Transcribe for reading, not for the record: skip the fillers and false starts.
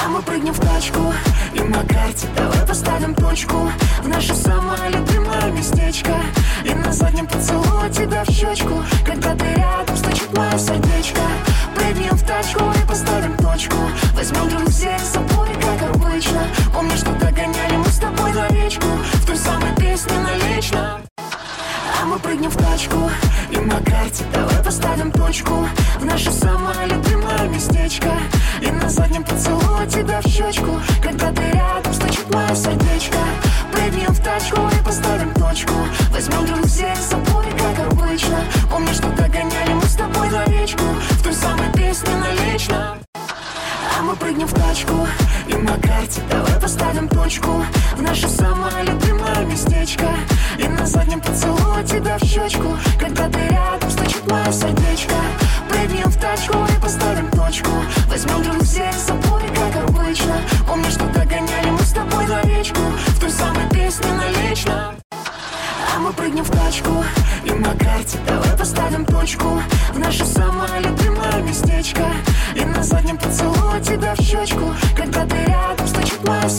А мы прыгнем в тачку и на карте давай поставим точку в наше самое любимое местечко. И на заднем поцелую тебя в щечку, когда ты рядом стучит мое сердечко. Прыгнем в тачку и поставим точку, возьмем друзей с собой, как обычно. Помнишь, что догоняли мы с тобой на речку в той самой песне налично. А мы прыгнем в тачку и на карте давай поставим точку в наше самое любимое местечко. И на заднем поцелую тебя в щечку, когда ты рядом стучит мое сердечко. Прыгнем в тачку и поставим точку, возьмем друзей с собой, как обычно. Помнишь, что догоняли мы с тобой на речку в той самой песне налично. А мы прыгнем в тачку и на карте давай поставим точку в наше самое любимое местечко. И на заднем поцелую тебя в щечку, когда ты рядом стучит мое сердечко. Прыгнем в тачку и поставим точку, возьмем друзей с собой, как обычно. Помнишь, что догоняли мы с тобой на речку в той самой песне налично. А мы прыгнем в тачку и на карте давай поставим точку в наше самое любимое местечко. И на заднем поцелую тебя в щечку, когда ты рядом стучит мое